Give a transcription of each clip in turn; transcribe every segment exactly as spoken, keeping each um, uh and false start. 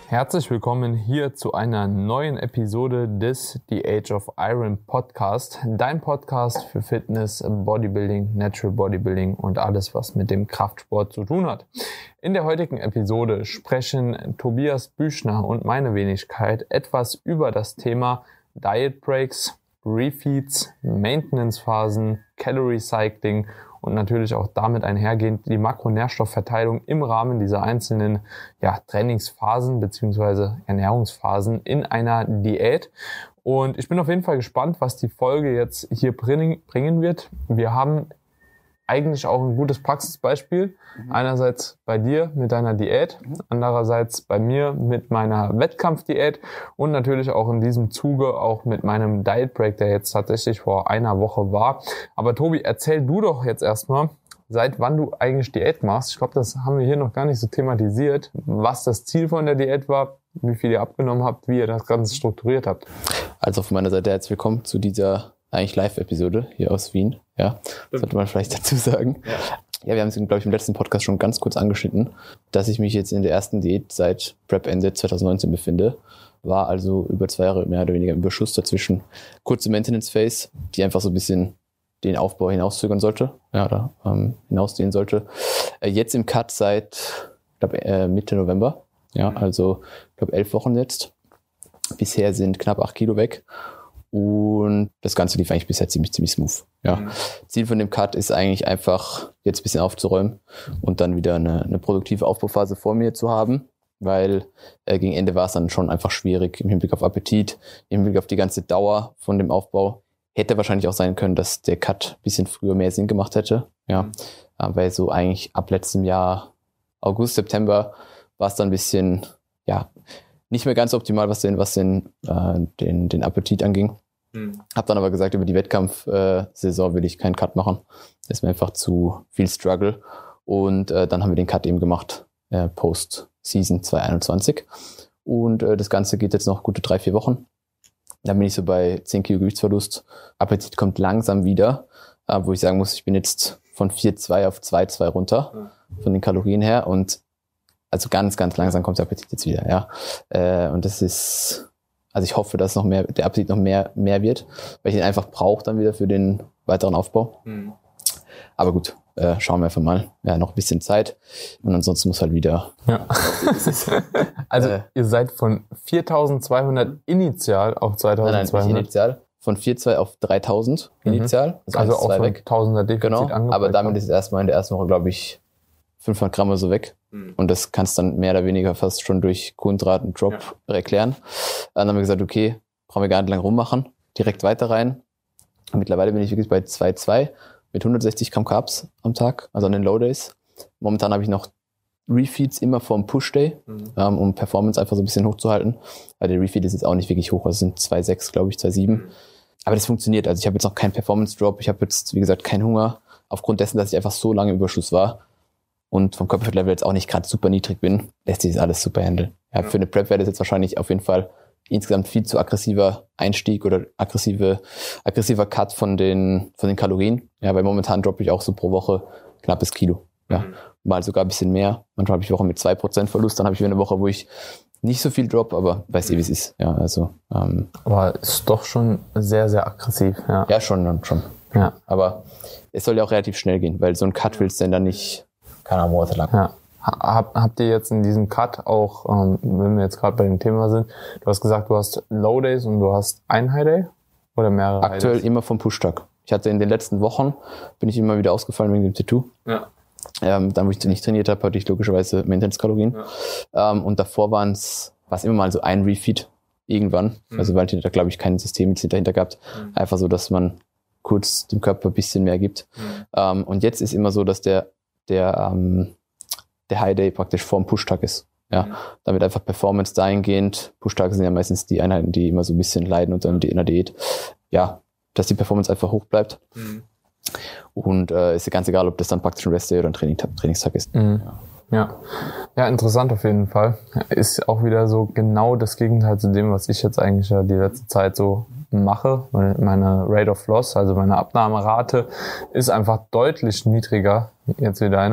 Herzlich willkommen hier zu einer neuen Episode des The Age of Iron Podcast, dein Podcast für Fitness, Bodybuilding, Natural Bodybuilding und alles, was mit dem Kraftsport zu tun hat. In der heutigen Episode sprechen Tobias Büchner und meine Wenigkeit etwas über das Thema Diet Breaks, Refeeds, Maintenance-Phasen, Calorie Cycling und natürlich auch damit einhergehend die Makronährstoffverteilung im Rahmen dieser einzelnen ja, Trainingsphasen bzw. Ernährungsphasen in einer Diät. Und ich bin auf jeden Fall gespannt, was die Folge jetzt hier bringen wird. Wir haben eigentlich auch ein gutes Praxisbeispiel. Mhm. Einerseits bei dir mit deiner Diät, mhm. andererseits bei mir mit meiner Wettkampfdiät und natürlich auch in diesem Zuge auch mit meinem Diet Break, der jetzt tatsächlich vor einer Woche war. Aber Tobi, erzähl du doch jetzt erstmal, seit wann du eigentlich Diät machst. Ich glaube, das haben wir hier noch gar nicht so thematisiert, was das Ziel von der Diät war, wie viel ihr abgenommen habt, wie ihr das Ganze strukturiert habt. Also von meiner Seite herzlich willkommen zu dieser eigentlich Live-Episode hier aus Wien. Ja, das sollte man vielleicht dazu sagen. Ja, ja wir haben es, glaube ich, im letzten Podcast schon ganz kurz angeschnitten, dass ich mich jetzt in der ersten Diät seit Prep-Ende zwanzig neunzehn befinde. War also über zwei Jahre mehr oder weniger im Überschuss dazwischen. Kurze Maintenance-Phase, die einfach so ein bisschen den Aufbau hinauszögern sollte, ja, oder ähm, hinausdehnen sollte. Äh, jetzt im Cut seit, ich glaube, äh, Mitte November. Ja, also, ich glaube, elf Wochen jetzt. Bisher sind knapp acht Kilo weg. Und das Ganze lief eigentlich bisher ziemlich, ziemlich smooth. Ja. Mhm. Ziel von dem Cut ist eigentlich einfach, jetzt ein bisschen aufzuräumen und dann wieder eine, eine produktive Aufbauphase vor mir zu haben, weil äh, gegen Ende war es dann schon einfach schwierig im Hinblick auf Appetit, im Hinblick auf die ganze Dauer von dem Aufbau. Hätte wahrscheinlich auch sein können, dass der Cut ein bisschen früher mehr Sinn gemacht hätte. Ja, mhm. weil so eigentlich ab letztem Jahr, August, September, war es dann ein bisschen, ja, nicht mehr ganz optimal, was den, was den, äh, den, den Appetit anging. Mhm. Hab dann aber gesagt, über die Wettkampfsaison äh, will ich keinen Cut machen. Das ist mir einfach zu viel Struggle. Und äh, dann haben wir den Cut eben gemacht, äh, Post-Season zwanzig einundzwanzig. Und äh, das Ganze geht jetzt noch gute drei, vier Wochen. Dann bin ich so bei zehn Kilo Gewichtsverlust. Appetit kommt langsam wieder, äh, wo ich sagen muss, ich bin jetzt von vier Komma zwei auf zwei Komma zwei runter, mhm. von den Kalorien her. Und also ganz, ganz langsam kommt der Appetit jetzt wieder, ja. Äh, und das ist, also ich hoffe, dass noch mehr, der Appetit noch mehr, mehr wird, weil ich ihn einfach brauche dann wieder für den weiteren Aufbau. Mhm. Aber gut, äh, schauen wir einfach mal. Ja, noch ein bisschen Zeit. Und ansonsten muss halt wieder. Ja. Also, äh, ihr seid von viertausendzweihundert initial auf zweitausendzweihundert. Nein, nein, nicht initial. Von vier Komma zwei auf dreitausend initial. Also, also auch von tausender Defizit genau, angepackt. Aber damit ist erstmal in der ersten Woche, glaube ich, fünfhundert Gramm oder so weg. Mhm. Und das kannst dann mehr oder weniger fast schon durch Kohlenhydraten-Drop ja. erklären. Dann haben wir gesagt, okay, brauchen wir gar nicht lang rummachen. Direkt weiter rein. Und mittlerweile bin ich wirklich bei zwei Komma zwei mit hundertsechzig Gramm Carbs am Tag, also an den Low Days. Momentan habe ich noch Refeeds immer vorm Push Day, mhm. ähm, um Performance einfach so ein bisschen hochzuhalten. Weil der Refeed ist jetzt auch nicht wirklich hoch, also es sind zwei Komma sechs, glaube ich, zwei Komma sieben. Mhm. Aber das funktioniert. Also ich habe jetzt noch keinen Performance-Drop, ich habe jetzt, wie gesagt, keinen Hunger. Aufgrund dessen, dass ich einfach so lange im Überschuss war und vom Körperfettlevel jetzt auch nicht gerade super niedrig bin, lässt sich das alles super handeln. Ja, ja. Für eine Prep wäre das jetzt wahrscheinlich auf jeden Fall insgesamt viel zu aggressiver Einstieg oder aggressive, aggressiver Cut von den, von den Kalorien. Ja, weil momentan droppe ich auch so pro Woche knappes Kilo. Ja, mhm. mal sogar ein bisschen mehr. Manchmal habe ich Wochen mit zwei Prozent Verlust, dann habe ich wieder eine Woche, wo ich nicht so viel drop, aber weiß eh, wie es ist. Ja, also, ähm, aber ist doch schon sehr, sehr aggressiv. Ja, ja schon, schon. Ja. Aber es soll ja auch relativ schnell gehen, weil so ein Cut willst du denn dann nicht, keine Ahnung, monatelang. Ja. Hab, habt ihr jetzt in diesem Cut auch, ähm, wenn wir jetzt gerade bei dem Thema sind, du hast gesagt, du hast Low Days und du hast ein High Day oder mehrere Aktuell High Days? Immer vom Push-Tag. Ich hatte in den letzten Wochen, bin ich immer wieder ausgefallen wegen dem Tattoo. Ja. Ähm, dann, wo ich nicht trainiert habe, hatte ich logischerweise Maintenance-Kalorien. Ja. Ähm, und davor waren es, war es immer mal so ein Refeed irgendwann. Mhm. Also weil ich da, glaube ich, kein System jetzt dahinter gehabt. Mhm. Einfach so, dass man kurz dem Körper ein bisschen mehr gibt. Mhm. Ähm, und jetzt ist immer so, dass der, der, ähm, der High Day praktisch vorm Push-Tag ist. Ja, mhm. damit einfach Performance dahingehend, Push-Tage sind ja meistens die Einheiten, die immer so ein bisschen leiden unter einer Diät. Ja, dass die Performance einfach hoch bleibt. Mhm. Und äh, ist ja ganz egal, ob das dann praktisch ein Rest-Day oder ein Training, Trainingstag ist. Mhm. Ja. Ja. Ja, interessant auf jeden Fall. Ist auch wieder so genau das Gegenteil zu dem, was ich jetzt eigentlich ja die letzte Zeit so mache. Meine Rate of Loss, also meine Abnahmerate, ist einfach deutlich niedriger jetzt wie deine.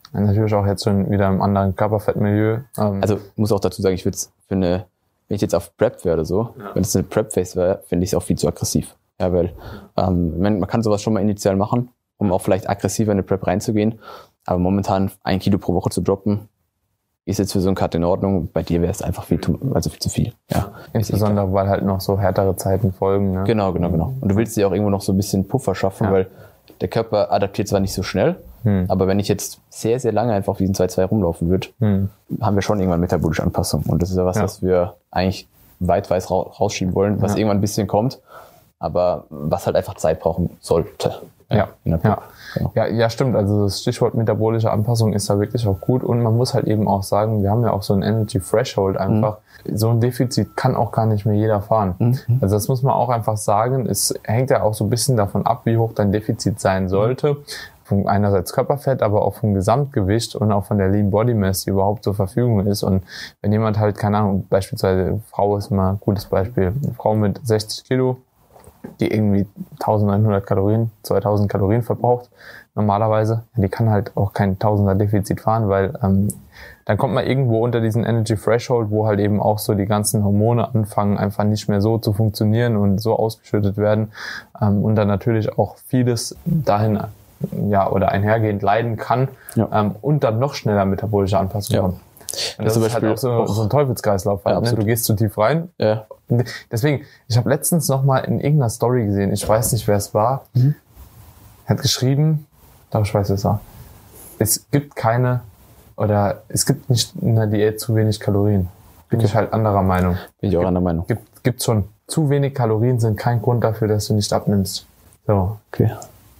Natürlich auch jetzt schon wieder im anderen Körperfettmilieu. Ähm, also muss auch dazu sagen, ich würde es für eine, wenn ich jetzt auf Prep wäre oder so, ja. wenn es eine Prep-Phase wäre, finde ich es auch viel zu aggressiv. Ja, weil ähm, man, man kann sowas schon mal initial machen, um auch vielleicht aggressiver in eine Prep reinzugehen. Aber momentan ein Kilo pro Woche zu droppen, ist jetzt für so einen Cut in Ordnung. Bei dir wäre es einfach viel, zu, also viel zu viel. Ja, insbesondere, weil halt noch so härtere Zeiten folgen. Ne? Genau, genau, genau. Und du willst dir auch irgendwo noch so ein bisschen Puffer schaffen, ja. weil der Körper adaptiert zwar nicht so schnell, hm. aber wenn ich jetzt sehr, sehr lange einfach auf diesen zwei Komma zwei rumlaufen würde, hm. haben wir schon irgendwann metabolische Anpassung. Und das ist ja was, ja. was wir eigentlich weit, weit rausschieben wollen, was ja. irgendwann ein bisschen kommt, aber was halt einfach Zeit brauchen sollte. Ja, ja. Ja. Genau. ja, ja, stimmt. Also das Stichwort metabolische Anpassung ist da wirklich auch gut. Und man muss halt eben auch sagen, wir haben ja auch so ein Energy Threshold einfach. Mhm. So ein Defizit kann auch gar nicht mehr jeder fahren. Mhm. Also das muss man auch einfach sagen. Es hängt ja auch so ein bisschen davon ab, wie hoch dein Defizit sein sollte. Von einerseits Körperfett, aber auch vom Gesamtgewicht und auch von der Lean Body Mass, die überhaupt zur Verfügung ist. Und wenn jemand halt, keine Ahnung, beispielsweise Frau ist mal ein gutes Beispiel, eine Frau mit sechzig Kilo, die irgendwie eintausendneunhundert Kalorien, zweitausend Kalorien verbraucht, normalerweise, die kann halt auch kein Tausender Defizit fahren, weil ähm, dann kommt man irgendwo unter diesen Energy Threshold, wo halt eben auch so die ganzen Hormone anfangen, einfach nicht mehr so zu funktionieren und so ausgeschüttet werden ähm, und dann natürlich auch vieles dahin, ja, oder einhergehend leiden kann ja. ähm, und dann noch schneller metabolische Anpassung ja. kommt. Und das, das ist halt auch so, so ein Teufelskreislauf. Halt, ja, ne? Du gehst zu tief rein. Ja. Deswegen, ich habe letztens noch mal in irgendeiner Story gesehen, ich weiß nicht, wer es war, mhm. hat geschrieben, doch ich weiß, wer es war, es gibt keine, oder es gibt nicht in der Diät zu wenig Kalorien. Bin ich halt anderer Meinung. Bin ich auch gibt, anderer Meinung. Gibt, gibt schon. Zu wenig Kalorien sind kein Grund dafür, dass du nicht abnimmst. So. Okay.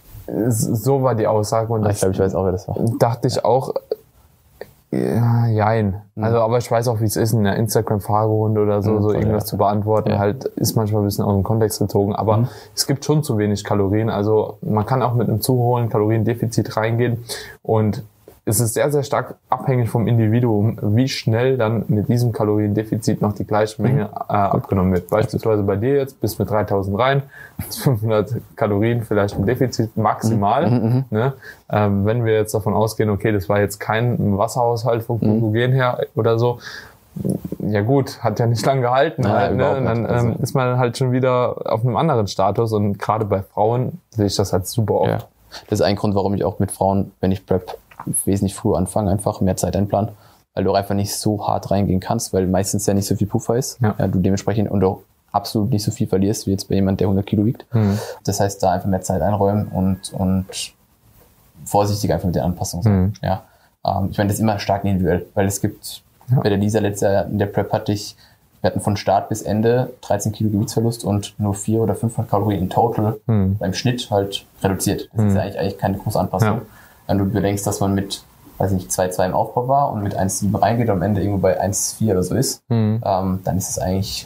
So war die Aussage. Und ah, ich glaube, ich weiß auch, wer das war. Dachte ich auch, ja, jein. Also, aber ich weiß auch, wie es ist, in einer Instagram-Fragerunde oder so, mhm, so irgendwas ja. zu beantworten, ja. halt, ist manchmal ein bisschen aus dem Kontext gezogen, aber mhm. es gibt schon zu wenig Kalorien, also man kann auch mit einem zu hohen Kaloriendefizit reingehen und es ist sehr, sehr stark abhängig vom Individuum, wie schnell dann mit diesem Kaloriendefizit noch die gleiche Menge mhm. äh, abgenommen wird. Beispielsweise bei dir jetzt, bist mit dreitausend rein, fünfhundert Kalorien vielleicht ein Defizit maximal. Mhm. Ne? Ähm, wenn wir jetzt davon ausgehen, okay, das war jetzt kein Wasserhaushalt vom Glykogen her oder so, ja gut, hat ja nicht lange gehalten. Nein, halt, ne? Und dann ähm, ist man halt schon wieder auf einem anderen Status und gerade bei Frauen sehe ich das halt super oft. Ja. Das ist ein Grund, warum ich auch mit Frauen, wenn ich Prep, wesentlich früher anfangen, einfach mehr Zeit einplanen, weil du einfach nicht so hart reingehen kannst, weil meistens ja nicht so viel Puffer ist. Ja. Ja, du dementsprechend und du absolut nicht so viel verlierst, wie jetzt bei jemand, der hundert Kilo wiegt. Mhm. Das heißt, da einfach mehr Zeit einräumen und, und vorsichtig einfach mit der Anpassung sein. Mhm. Ja. Ähm, ich meine, das ist immer stark individuell, weil es gibt, ja. bei der Lisa letztes Jahr in der Prep hatte ich, wir hatten von Start bis Ende dreizehn Kilo Gewichtsverlust und nur vier oder fünfhundert Kalorien in total mhm. beim Schnitt halt reduziert. Das mhm. ist ja eigentlich, eigentlich keine große Anpassung. Ja. Wenn du bedenkst, dass man mit, weiß nicht, zwei Komma zwei im Aufbau war und mit eins Komma sieben reingeht und am Ende irgendwo bei eins Komma vier oder so ist, mhm. ähm, dann ist es eigentlich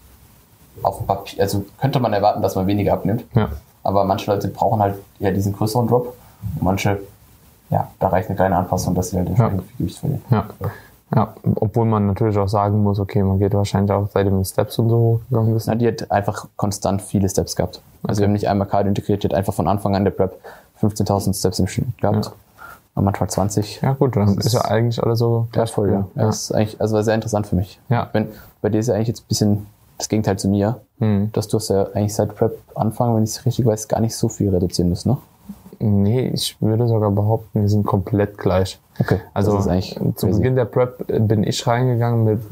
auf dem Papier, also könnte man erwarten, dass man weniger abnimmt. Ja. Aber manche Leute brauchen halt eher diesen größeren Drop. Und manche, ja, da reicht eine kleine Anpassung, dass sie halt entsprechend ja. viel Gewicht verlieren. Ja. Ja, obwohl man natürlich auch sagen muss, okay, man geht wahrscheinlich auch seitdem die Steps und so hochgegangen ist. Na, die hat einfach konstant viele Steps gehabt. Also okay. wir haben nicht einmal Cardio integriert, die hat einfach von Anfang an der Prep fünfzehntausend Steps im Schnitt gehabt. Ja. Und manchmal zwanzig. Ja gut, dann ist ja eigentlich alles so wertvoll. Ja. Ja. Das ist eigentlich, also war sehr interessant für mich. Ja. Wenn, bei dir ist ja eigentlich jetzt ein bisschen das Gegenteil zu mir, hm. dass du hast ja eigentlich seit Prep Anfang, wenn ich es richtig weiß, gar nicht so viel reduzieren müssen, ne? Nee, ich würde sogar behaupten, wir sind komplett gleich. Okay. Also das ist eigentlich zu crazy. Beginn der Prep bin ich reingegangen mit,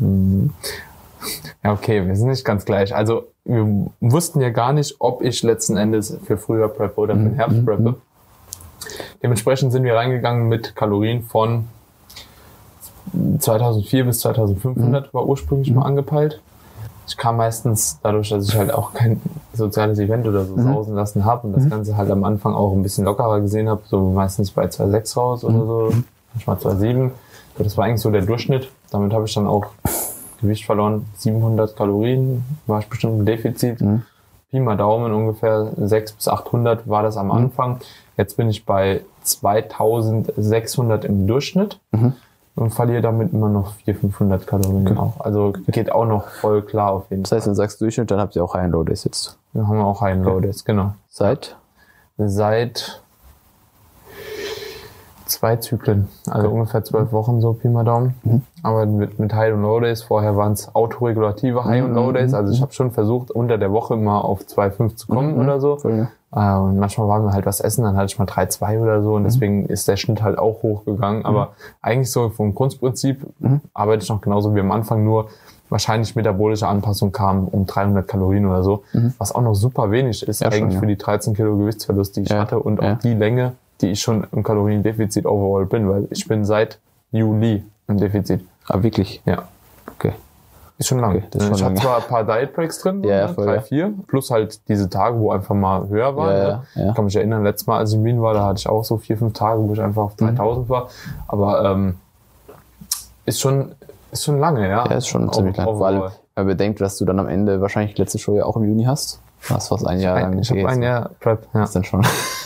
ja okay, wir sind nicht ganz gleich. Also wir wussten ja gar nicht, ob ich letzten Endes für Frühjahr preppe oder für den Herbst preppe. Dementsprechend sind wir reingegangen mit Kalorien von zweitausendvier bis zweitausendfünfhundert war ursprünglich mal angepeilt. Ich kam meistens dadurch, dass ich halt auch kein soziales Event oder so mhm. sausen lassen habe und das mhm. Ganze halt am Anfang auch ein bisschen lockerer gesehen habe, so meistens bei zwei Komma sechs raus oder so, manchmal zwei Komma sieben. Das war eigentlich so der Durchschnitt. Damit habe ich dann auch Gewicht verloren. siebenhundert Kalorien war ich bestimmt im Defizit. Mhm. Pi mal Daumen ungefähr sechshundert bis achthundert war das am mhm. Anfang. Jetzt bin ich bei zweitausendsechshundert im Durchschnitt. Mhm. Und verliere damit immer noch vierhundert, fünfhundert Kalorien okay. auch. Also geht auch noch voll klar auf jeden Fall. Das heißt, Fall. wenn du sagst Durchschnitt, dann habt ihr auch High and Low Days jetzt. Wir haben auch High and Low Days, genau. Seit? Seit zwei Zyklen, also okay. ungefähr zwölf Wochen, so Pi mal Daumen. Mhm. Aber mit, mit High- und Low-Days, vorher waren es autoregulative High- und Low-Days, also ich habe schon versucht, unter der Woche mal auf zwei Komma fünf zu kommen mhm. oder so. Voll, ja. Und manchmal waren wir halt was essen, dann hatte ich mal drei Komma zwei oder so und deswegen mhm. ist der Schnitt halt auch hochgegangen. Aber mhm. eigentlich so vom Grundprinzip mhm. arbeite ich noch genauso wie am Anfang, nur wahrscheinlich metabolische Anpassung kam um dreihundert Kalorien oder so, mhm. was auch noch super wenig ist, ja, eigentlich schon, ja. für die dreizehn Kilo Gewichtsverlust, die ich ja. hatte und ja. auch die Länge, die ich schon im Kaloriendefizit overall bin, weil ich bin seit Juli im Defizit. Ah, wirklich? Ja. Okay. Ist schon lang. Okay, das ist schon ich habe zwar ein paar Diet Breaks drin, ja, voll, drei, ja. vier, plus halt diese Tage, wo einfach mal höher war. Ja, ne? ja. Ich kann mich erinnern, letztes Mal, als ich in Wien war, da hatte ich auch so vier, fünf Tage, wo ich einfach auf dreitausend mhm. war. Aber ähm, ist schon ist schon lange, ja. Ja, ist schon ziemlich lang. Vor allem, wenn man bedenkt, dass du dann am Ende wahrscheinlich die letzte Show ja auch im Juni hast. Das fast ein Jahr lang. Ich habe ein Jahr Prep, ja. Das ist dann schon.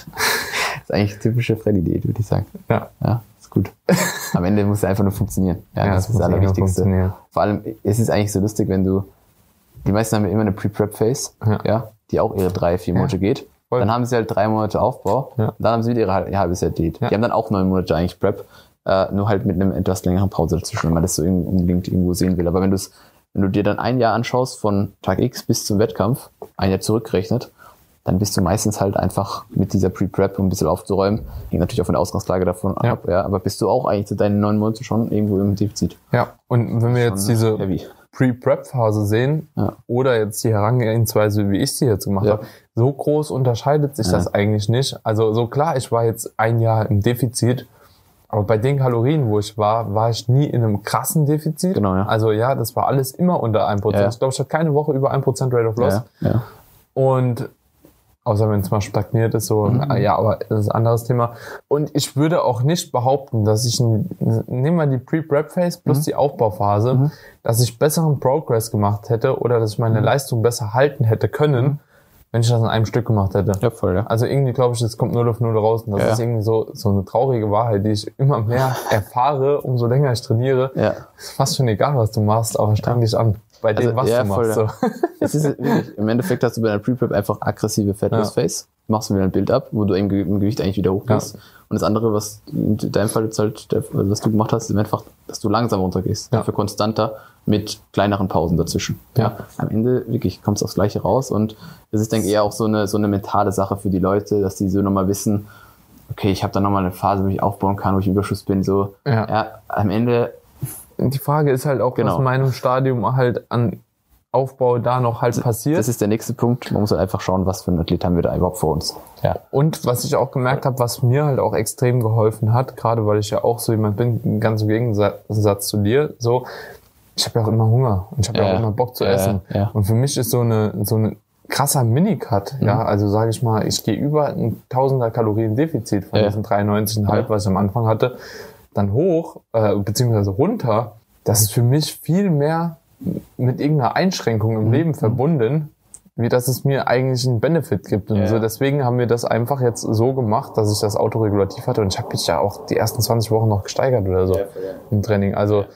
Das ist eigentlich typische Freddy-Diät, würde ich sagen. Ja. Ja, ist gut. Am Ende muss es einfach nur funktionieren. Ja, ja das, das ist das Allerwichtigste. Vor allem, es ist eigentlich so lustig, wenn du, die meisten haben ja immer eine Pre-Prep-Phase, ja. ja, die auch ihre drei, vier Monate ja. geht. Voll. Dann haben sie halt drei Monate Aufbau. Ja. Und dann haben sie wieder ihre ihr halbes Jahr Diät. Ja. Die haben dann auch neun Monate eigentlich Prep, äh, nur halt mit einem etwas längeren Pause dazwischen, wenn man das so unbedingt irgendwo sehen will. Aber wenn du es, wenn du dir dann ein Jahr anschaust, von Tag X bis zum Wettkampf, ein Jahr zurückgerechnet, dann bist du meistens halt einfach mit dieser Pre-Prep, um ein bisschen aufzuräumen. Hängt natürlich auch von der Ausgangslage davon ja. ab, ja. Aber bist du auch eigentlich zu deinen neun Monaten schon irgendwo im Defizit. Ja, und wenn wir jetzt diese heavy. Pre-Prep-Phase sehen, ja. oder jetzt die Herangehensweise, wie ich sie jetzt gemacht ja. habe, so groß unterscheidet sich ja. das eigentlich nicht. Also so klar, ich war jetzt ein Jahr im Defizit, aber bei den Kalorien, wo ich war, war ich nie in einem krassen Defizit. Genau, ja. Also ja, das war alles immer unter ein Prozent. Ja. Ich glaube, ich hatte keine Woche über ein Prozent Rate of Loss. Ja. Ja. Und außer wenn es mal stagniert ist, so, mhm. ja, aber das ist ein anderes Thema. Und ich würde auch nicht behaupten, dass ich, ein, nehmen wir die Pre-Prep-Phase plus mhm. die Aufbauphase, mhm. dass ich besseren Progress gemacht hätte oder dass ich meine mhm. Leistung besser halten hätte können, mhm. wenn ich das in einem Stück gemacht hätte. Ja, voll, ja. Also irgendwie glaube ich, das kommt null auf null raus. Und das ja. ist irgendwie so, so eine traurige Wahrheit, die ich immer mehr erfahre, umso länger ich trainiere. Ja. Ist fast schon egal, was du machst, aber streng dich an. Bei dem, also, was ja, du machst. Voll, so. Es ist wirklich, im Endeffekt hast du bei einer Pre-Prep einfach aggressive Fat Loss Phase. Ja. Machst du wieder ein Bild ab, wo du im Gewicht eigentlich wieder hochgehst. Ja. Und das andere, was in deinem Fall jetzt halt, was du gemacht hast, ist einfach, dass du langsam runtergehst. Ja. Dafür konstanter mit kleineren Pausen dazwischen. Ja. Ja. Am Ende wirklich kommt es aufs Gleiche raus. Und das ist, denke ich, eher auch so eine, so eine mentale Sache für die Leute, dass die so nochmal wissen, okay, ich habe da nochmal eine Phase, wo ich aufbauen kann, wo ich im Überschuss bin. So, ja. ja, am Ende. Die Frage ist halt auch, genau. was in meinem Stadium halt an Aufbau da noch halt passiert. Das ist der nächste Punkt. Man muss halt einfach schauen, was für ein Athlet haben wir da überhaupt vor uns. Ja. Und was ich auch gemerkt habe, was mir halt auch extrem geholfen hat, gerade weil ich ja auch so jemand bin, ganz im Gegensatz zu dir, so, ich habe ja auch immer Hunger und ich habe ja. ja auch immer Bock zu ja, essen. Ja. Und für mich ist so eine so ein krasser Minicut, mhm. ja, also sage ich mal, ich gehe über ein Tausender Kalorien Defizit von ja. diesen dreiundneunzig Komma fünf, ja. was ich am Anfang hatte, dann hoch, äh, beziehungsweise runter. Das ist für mich viel mehr mit irgendeiner Einschränkung im mhm. Leben verbunden, wie dass es mir eigentlich einen Benefit gibt. Und ja. so deswegen haben wir das einfach jetzt so gemacht, dass ich das autoregulativ hatte und ich habe mich ja auch die ersten zwanzig Wochen noch gesteigert oder so ja, im Training. Also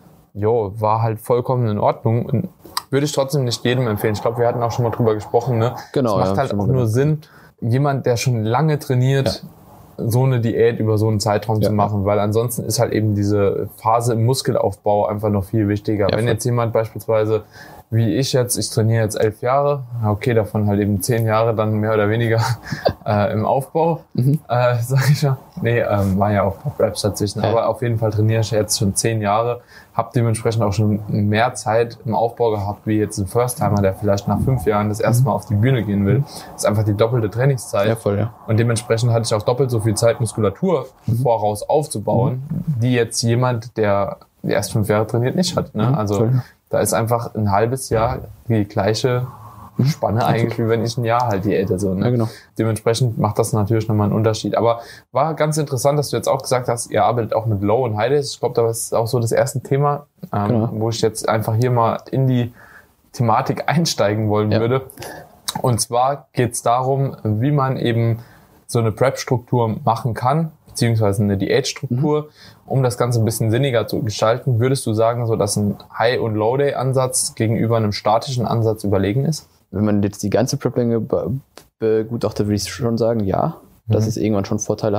jo, war halt vollkommen in Ordnung und würde ich trotzdem nicht jedem empfehlen. Ich glaube, wir hatten auch schon mal drüber gesprochen, ne? Genau. Es macht ja, halt auch nur Sinn, jemand, der schon lange trainiert, ja. so eine Diät über so einen Zeitraum ja. zu machen, weil ansonsten ist halt eben diese Phase im Muskelaufbau einfach noch viel wichtiger. Ja, Wenn jetzt jemand beispielsweise, wie ich jetzt, ich trainiere jetzt elf Jahre, okay, davon halt eben zehn Jahre dann mehr oder weniger äh, im Aufbau, mhm. äh, sag ich ja. Nee, ähm, war ja auch Raps dazwischen, ja. aber auf jeden Fall trainiere ich jetzt schon zehn Jahre, habe dementsprechend auch schon mehr Zeit im Aufbau gehabt, wie jetzt ein First-Timer, der vielleicht nach fünf Jahren das erste Mal auf die Bühne gehen will. Das ist einfach die doppelte Trainingszeit. Ja, voll, ja. Und dementsprechend hatte ich auch doppelt so viel Zeit, Muskulatur mhm. voraus aufzubauen, mhm. die jetzt jemand, der erst fünf Jahre trainiert, nicht hat. Ne? Mhm, also voll. Da ist einfach ein halbes Jahr die gleiche Spanne eigentlich, wie wenn ich ein Jahr halt diäte. So, ne? Ja, genau. Dementsprechend macht das natürlich nochmal einen Unterschied. Aber war ganz interessant, dass du jetzt auch gesagt hast, ihr arbeitet auch mit Low und High Days. Ich glaube, das ist auch so das erste Thema, ähm, genau. wo ich jetzt einfach hier mal in die Thematik einsteigen wollen ja. würde. Und zwar geht es darum, wie man eben so eine Prep-Struktur machen kann, beziehungsweise eine Diätstruktur, mhm. um das Ganze ein bisschen sinniger zu gestalten. Würdest du sagen, so dass ein High- und Low-Day-Ansatz gegenüber einem statischen Ansatz überlegen ist? Wenn man jetzt die ganze Prep-Länge begutachtet, würde ich schon sagen, ja, mhm. dass es irgendwann schon Vorteile hat.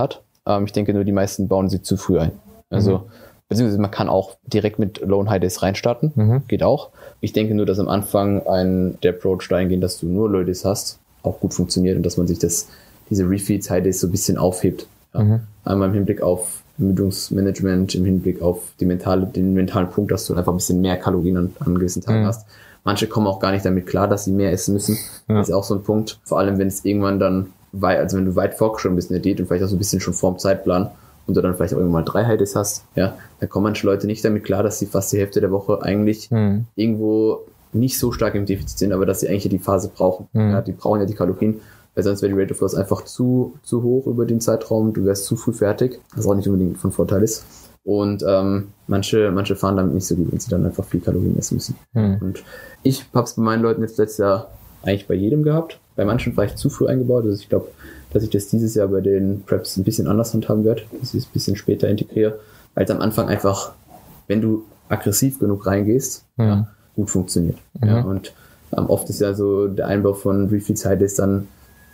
Ähm, ich denke nur, die meisten bauen sie zu früh ein. Also, mhm. beziehungsweise man kann auch direkt mit Low- und High-Days reinstarten. Mhm. Geht auch. Ich denke nur, dass am Anfang ein, der Approach dahingehend, dass du nur Low-Days hast, auch gut funktioniert und dass man sich das, diese Refeeds, High-Days so ein bisschen aufhebt. Ja. Mhm. Einmal im Hinblick auf Ermüdungsmanagement, im Hinblick auf die mentale, den mentalen Punkt, dass du einfach ein bisschen mehr Kalorien an, an gewissen Tagen mhm. hast. Manche kommen auch gar nicht damit klar, dass sie mehr essen müssen. Ja. Das ist auch so ein Punkt. Vor allem, wenn es irgendwann dann, weit, also wenn du weit fortgeschritten bist in der Diät und vielleicht auch so ein bisschen schon vorm Zeitplan und du dann vielleicht auch irgendwann mal drei High-Days hast, ja, dann kommen manche Leute nicht damit klar, dass sie fast die Hälfte der Woche eigentlich mhm. irgendwo nicht so stark im Defizit sind, aber dass sie eigentlich die Phase brauchen. Mhm. Ja, die brauchen ja die Kalorien, weil sonst wäre die Rate of Loss einfach zu, zu hoch über den Zeitraum, du wärst zu früh fertig, was auch nicht unbedingt von Vorteil ist. Und ähm, manche, manche fahren damit nicht so gut, wenn sie dann einfach viel Kalorien essen müssen. Mhm. Und ich habe es bei meinen Leuten jetzt letztes Jahr eigentlich bei jedem gehabt, bei manchen vielleicht zu früh eingebaut, also ich glaube, dass ich das dieses Jahr bei den Preps ein bisschen anders handhaben werde, dass ich es ein bisschen später integriere, weil es am Anfang einfach, wenn du aggressiv genug reingehst, mhm. ja, gut funktioniert. Mhm. Ja, und ähm, oft ist ja so der Einbau von Refeeds High-Days dann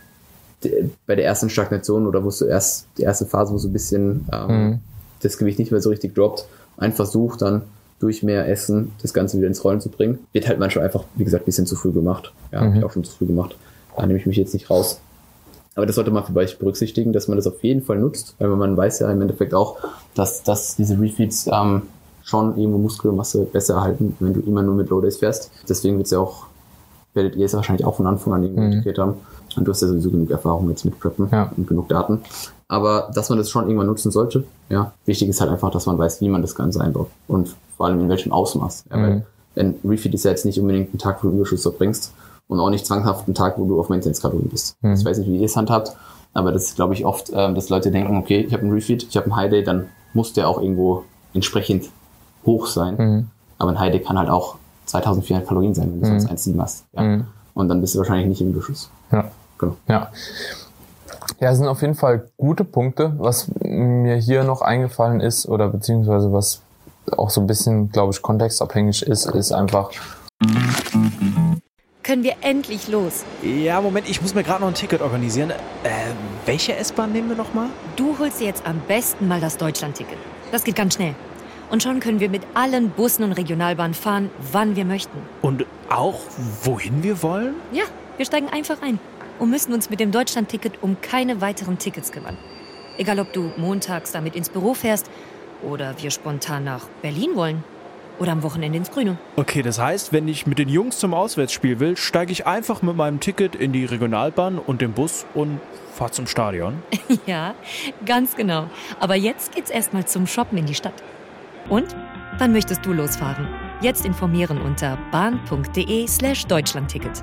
de, bei der ersten Stagnation oder wo du erst die erste Phase, wo so ein bisschen ähm, mhm. das Gewicht nicht mehr so richtig droppt, ein Versuch dann durch mehr Essen das Ganze wieder ins Rollen zu bringen. Wird halt manchmal einfach, wie gesagt, ein bisschen zu früh gemacht. Ja, mhm. habe ich auch schon zu früh gemacht. Da nehme ich mich jetzt nicht raus. Aber das sollte man für euch berücksichtigen, dass man das auf jeden Fall nutzt, weil man weiß ja im Endeffekt auch, dass, dass diese Refeeds ähm, schon irgendwo Muskelmasse besser erhalten, wenn du immer nur mit Low Days fährst. Deswegen wird es ja auch, werdet ihr es wahrscheinlich auch von Anfang an irgendwo mhm. integriert haben. Und du hast ja sowieso genug Erfahrung jetzt mit Preppen ja. und genug Daten. Aber dass man das schon irgendwann nutzen sollte, ja. Wichtig ist halt einfach, dass man weiß, wie man das Ganze einbaut. Und vor allem in welchem Ausmaß. Ja, mhm. weil ein Refeed ist ja jetzt nicht unbedingt ein Tag, wo du Überschuss verbringst und auch nicht zwanghaft ein Tag, wo du auf Maintenance-Kalorien bist. Mhm. Ich weiß nicht, wie ihr es handhabt, aber das ist, glaube ich, oft, ähm, dass Leute denken, okay, ich habe einen Refeed, ich habe einen High Day, dann muss der auch irgendwo entsprechend hoch sein. Mhm. Aber ein High Day kann halt auch zweitausendvierhundert Kalorien sein, wenn du mhm. sonst eins Komma sieben hast. Ja. Mhm. Und dann bist du wahrscheinlich nicht im Überschuss. Ja. Genau. Ja. Ja, es sind auf jeden Fall gute Punkte. Was mir hier noch eingefallen ist oder beziehungsweise was auch so ein bisschen, glaube ich, kontextabhängig ist, ist einfach... Können wir endlich los? Ja, Moment, ich muss mir gerade noch ein Ticket organisieren. Äh, welche S-Bahn nehmen wir nochmal? Du holst dir jetzt am besten mal das Deutschland-Ticket. Das geht ganz schnell. Und schon können wir mit allen Bussen und Regionalbahnen fahren, wann wir möchten. Und auch, wohin wir wollen? Ja, wir steigen einfach ein und müssen uns mit dem Deutschland-Ticket um keine weiteren Tickets kümmern. Egal, ob du montags damit ins Büro fährst oder wir spontan nach Berlin wollen oder am Wochenende ins Grüne. Okay, das heißt, wenn ich mit den Jungs zum Auswärtsspiel will, steige ich einfach mit meinem Ticket in die Regionalbahn und den Bus und fahre zum Stadion? Ja, ganz genau. Aber jetzt geht's erstmal zum Shoppen in die Stadt. Und? Wann möchtest du losfahren? Jetzt informieren unter bahn.de slash Deutschlandticket.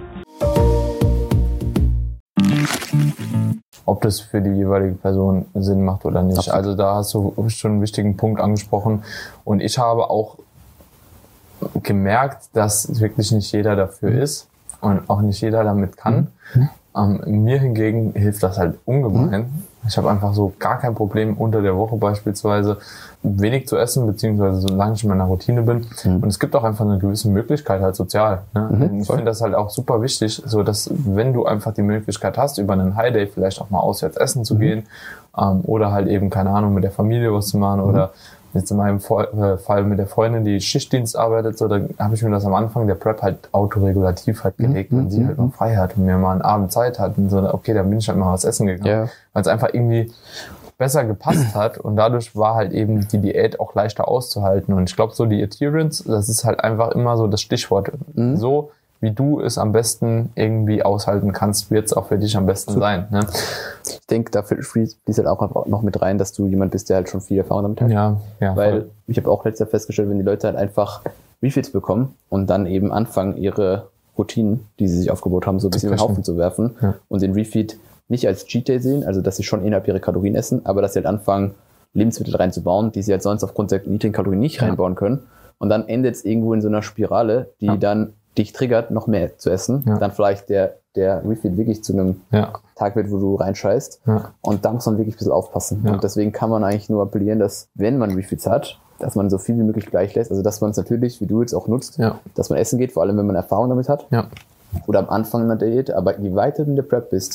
Ob das für die jeweilige Person Sinn macht oder nicht. Absolut. Also da hast du schon einen wichtigen Punkt angesprochen. Und ich habe auch gemerkt, dass wirklich nicht jeder dafür mhm. ist und auch nicht jeder damit kann. Mhm. Ähm, mir hingegen hilft das halt ungemein. Mhm. Ich habe einfach so gar kein Problem unter der Woche beispielsweise wenig zu essen, beziehungsweise solange ich in meiner Routine bin. Mhm. Und es gibt auch einfach eine gewisse Möglichkeit halt sozial. Ne? Mhm, ich finde das halt auch super wichtig, so dass wenn du einfach die Möglichkeit hast, über einen High Day vielleicht auch mal auswärts essen zu mhm. gehen ähm, oder halt eben, keine Ahnung, mit der Familie was zu machen mhm. oder jetzt in meinem Fall mit der Freundin, die Schichtdienst arbeitet, so, da habe ich mir das am Anfang der Prep halt autoregulativ halt gelegt, mhm. wenn sie halt mal frei hat und mir mal einen Abend Zeit hat und so, okay, dann bin ich halt mal was essen gegangen, ja. weil es einfach irgendwie besser gepasst hat und dadurch war halt eben die Diät auch leichter auszuhalten und ich glaube so die Adherence, das ist halt einfach immer so das Stichwort, mhm. so wie du es am besten irgendwie aushalten kannst, wird es auch für dich am besten so sein. Ne? Ich denke, da fließt halt auch noch mit rein, dass du jemand bist, der halt schon viel Erfahrung damit hat. Ja, ja. Weil voll. Ich habe auch letztes Jahr festgestellt, wenn die Leute halt einfach Refeeds bekommen und dann eben anfangen, ihre Routinen, die sie sich aufgebaut haben, so ein bisschen in den Haufen zu werfen ja. und den Refeed nicht als Cheat Day sehen, also dass sie schon innerhalb ihrer Kalorien essen, aber dass sie halt anfangen, Lebensmittel reinzubauen, die sie halt sonst aufgrund der niedrigen Kalorien nicht ja. reinbauen können. Und dann endet es irgendwo in so einer Spirale, die ja. dann dich triggert, noch mehr zu essen. Ja. Dann vielleicht der, der Refeed wirklich zu einem ja. Tag wird, wo du reinscheißt. Ja. Und da muss man wirklich ein bisschen aufpassen. Ja. Und deswegen kann man eigentlich nur appellieren, dass, wenn man Refeeds hat, dass man so viel wie möglich gleich lässt. Also, dass man es natürlich, wie du jetzt auch nutzt, ja. dass man essen geht, vor allem, wenn man Erfahrung damit hat. Ja. Oder am Anfang in der Diät. Aber je weiter du in der Prep bist,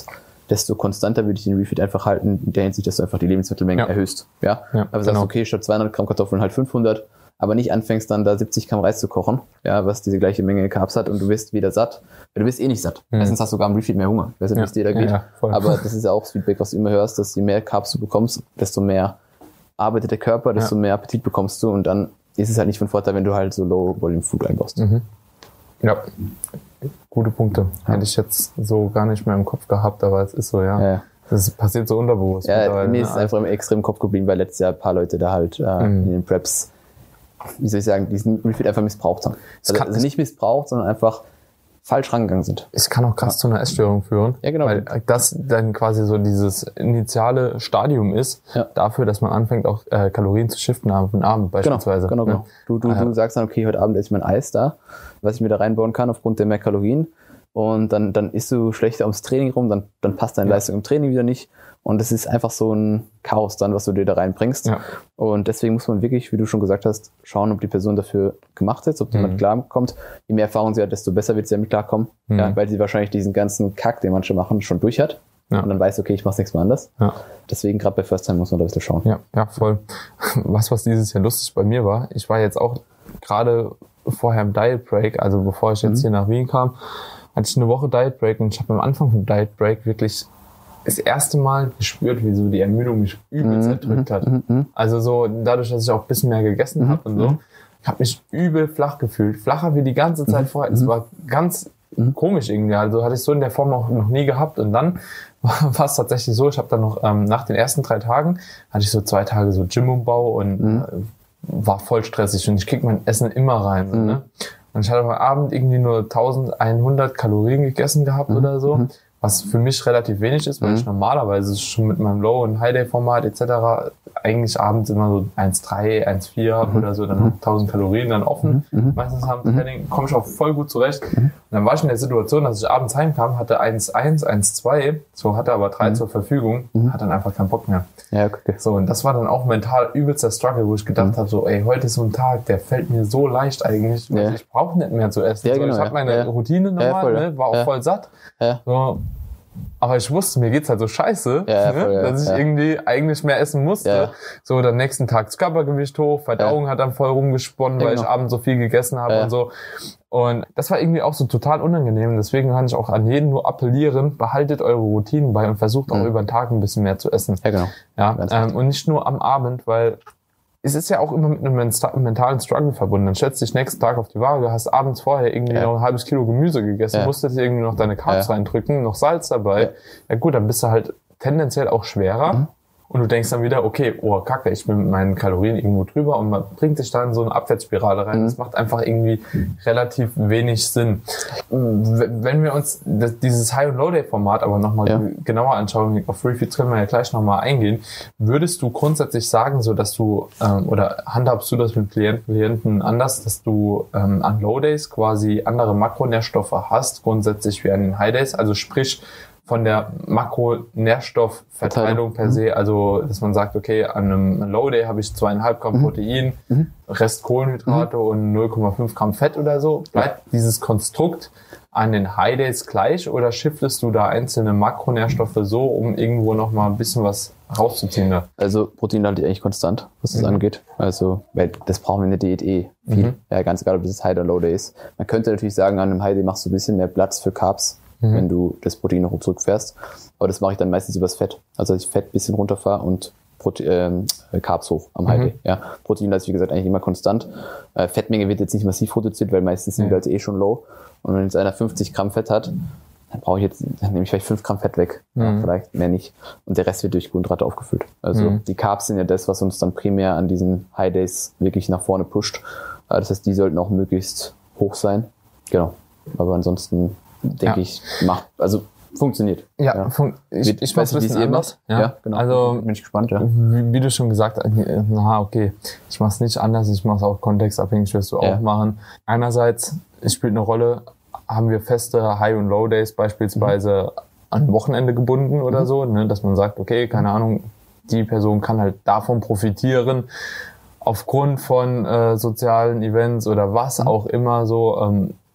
desto konstanter würde ich den Refeed einfach halten, in der Hinsicht, dass du einfach die Lebensmittelmenge ja. erhöhst. Ja, ja aber sagst, genau. okay, statt zweihundert Gramm Kartoffeln halt fünfhundert, aber nicht anfängst dann da siebzig Gramm Reis zu kochen, ja, was diese gleiche Menge Carbs hat und du wirst wieder satt, weil du wirst eh nicht satt. Mhm. Meistens hast du sogar am Refeed mehr Hunger. Ich weiß nicht, wie es dir da geht, ja, ja, aber das ist ja auch das Feedback, was du immer hörst, dass je mehr Carbs du bekommst, desto mehr arbeitet der Körper, desto ja. mehr Appetit bekommst du und dann ist es halt nicht von Vorteil, wenn du halt so Low-Volume-Food einbaust. Mhm. Ja, gute Punkte. Ja. Hätte ich jetzt so gar nicht mehr im Kopf gehabt, aber es ist so, ja. ja. Das passiert so unterbewusst. Ja, mir ist es einfach extrem im Kopf geblieben, weil letztes Jahr ein paar Leute da halt äh, mhm. in den Preps, wie soll ich sagen, diesen Refeed einfach missbraucht haben. Also, also nicht missbraucht, sondern einfach falsch rangegangen sind. Es kann auch krass ja. zu einer Essstörung führen. Ja, genau. Weil das dann quasi so dieses initiale Stadium ist, ja. dafür, dass man anfängt, auch äh, Kalorien zu shiften auf den Abend beispielsweise. Genau, genau. Ja. Du, du, du sagst dann, okay, heute Abend esse ich mein Eis da, was ich mir da reinbauen kann aufgrund der mehr Kalorien. Und dann, dann isst du schlechter ums Training rum, dann, dann passt deine ja. Leistung im Training wieder nicht. Und es ist einfach so ein Chaos dann, was du dir da reinbringst. Ja. Und deswegen muss man wirklich, wie du schon gesagt hast, schauen, ob die Person dafür gemacht ist, ob die mhm. damit klarkommt. Je mehr Erfahrung sie hat, desto besser wird sie damit klarkommen. Mhm. Ja, weil sie wahrscheinlich diesen ganzen Kack, den manche machen, schon durch hat. Ja. Und dann weiß, okay, ich mach's nächstes Mal anders. Ja. Deswegen, gerade bei First Time muss man da ein bisschen schauen. Ja, ja, voll. Was, was dieses Jahr lustig bei mir war, ich war jetzt auch gerade vorher im Diet Break, also bevor ich jetzt mhm. hier nach Wien kam, hatte ich eine Woche Diet Break und ich habe am Anfang vom Diet Break wirklich das erste Mal gespürt, wie so die Ermüdung mich übel zerdrückt mm, hat. Mm, mm. Also so dadurch, dass ich auch ein bisschen mehr gegessen mm, habe und so, mm. ich habe mich übel flach gefühlt. Flacher wie die ganze Zeit mm, vorher. Es mm. war ganz mm. komisch irgendwie. Also hatte ich so in der Form auch noch nie gehabt. Und dann war es tatsächlich so, ich habe dann noch ähm, nach den ersten drei Tagen, hatte ich so zwei Tage so Gymumbau und mm. äh, war voll stressig. Und ich krieg mein Essen immer rein. Mm. Ne? Und ich hatte am Abend irgendwie nur eintausendeinhundert Kalorien gegessen gehabt mm. oder so. Mm. Was für mich relativ wenig ist, weil mhm. ich normalerweise schon mit meinem Low- und High-Day-Format et cetera eigentlich abends immer so eins Komma drei, eins Komma vier mhm. oder so, dann noch tausend Kalorien dann offen. Mhm. Meistens am Training komme ich auch voll gut zurecht. Mhm. Und dann war ich in der Situation, dass ich abends heimkam, hatte eins Komma eins, eins Komma zwei, so hatte aber drei mhm. zur Verfügung, mhm. hatte dann einfach keinen Bock mehr. Ja, okay. So, und das war dann auch mental übelster Struggle, wo ich gedacht mhm. habe, so, ey, heute ist so ein Tag, der fällt mir so leicht eigentlich, weil ja. ich brauche nicht mehr zu essen. Ja, so, genau, ich habe ja. meine ja. Routine normal, ja, voll, ne, war auch ja. voll satt. Ja. So, aber ich wusste, mir geht's halt so scheiße, ja, voll, ne? ja, dass ich ja. irgendwie eigentlich mehr essen musste. Ja. So, dann nächsten Tag das Körpergewicht hoch, Verdauung ja. hat dann voll rumgesponnen, ja, weil genau. ich abends so viel gegessen habe ja. und so. Und das war irgendwie auch so total unangenehm. Deswegen kann ich auch an jeden nur appellieren, behaltet eure Routinen bei und versucht auch mhm. über den Tag ein bisschen mehr zu essen. Ja, genau. Ja, ähm, und nicht nur am Abend, weil es ist ja auch immer mit einem mentalen Struggle verbunden. Dann stellst du dich nächsten Tag auf die Waage, hast abends vorher irgendwie ja. noch ein halbes Kilo Gemüse gegessen, ja. musstest irgendwie noch deine Carbs ja. reindrücken, noch Salz dabei. Ja. ja gut, dann bist du halt tendenziell auch schwerer. Mhm. Und du denkst dann wieder, okay, oh Kacke, ich bin mit meinen Kalorien irgendwo drüber und man bringt sich dann in so eine Abwärtsspirale rein. Mhm. Das macht einfach irgendwie relativ wenig Sinn. Wenn wir uns das, dieses High- und Low-Day-Format aber nochmal ja. genauer anschauen, auf Refeeds können wir ja gleich nochmal eingehen, würdest du grundsätzlich sagen, so dass du, ähm, oder handhabst du das mit Klienten, Klienten anders, dass du ähm, an Low-Days quasi andere Makronährstoffe hast, grundsätzlich wie an den High-Days, also sprich, von der Makronährstoffverteilung per se, also dass man sagt, okay, an einem Low-Day habe ich zweieinhalb Gramm mhm. Protein, mhm. Rest Kohlenhydrate mhm. und null Komma fünf Gramm Fett oder so. Bleibt ja. dieses Konstrukt an den High-Days gleich oder shiftest du da einzelne Makronährstoffe so, um irgendwo nochmal ein bisschen was rauszuziehen? Da? Also Protein halte ich eigentlich konstant, was das mhm. angeht. Also, weil das brauchen wir in der Diät eh viel. Mhm. Ja, ganz egal, ob das High- oder Low-Day ist. Man könnte natürlich sagen, an einem High-Day machst du ein bisschen mehr Platz für Carbs, Mhm. wenn du das Protein noch zurückfährst. Aber das mache ich dann meistens übers Fett. Also, dass ich Fett ein bisschen runterfahre und Prote- ähm, Carbs hoch am High-Day. Mhm. Ja, Protein ist, wie gesagt, eigentlich immer konstant. Äh, Fettmenge wird jetzt nicht massiv reduziert, weil meistens sind mhm. die halt eh schon low. Und wenn jetzt einer fünfzig Gramm Fett hat, dann brauche ich jetzt, dann nehme ich vielleicht fünf Gramm Fett weg. Mhm. Ja, vielleicht mehr nicht. Und der Rest wird durch Kohlenhydrate aufgefüllt. Also, mhm. die Carbs sind ja das, was uns dann primär an diesen High-Days wirklich nach vorne pusht. Das heißt, die sollten auch möglichst hoch sein. Genau. Aber ansonsten denke ja. ich, macht, also funktioniert. Ja, ja. Fun- ich, ich, ich weiß, wie es ihr macht. Ja, ja, genau. Also bin ich gespannt, ja. Wie, wie du schon gesagt hast, na okay, ich mache es nicht anders, ich mache es auch kontextabhängig, wirst du ja. auch machen. Einerseits, es spielt eine Rolle, haben wir feste High- und Low-Days beispielsweise mhm. an Wochenende gebunden oder mhm. so, ne, dass man sagt, okay, keine Ahnung, die Person kann halt davon profitieren, aufgrund von äh, sozialen Events oder was mhm. auch immer so, ähm,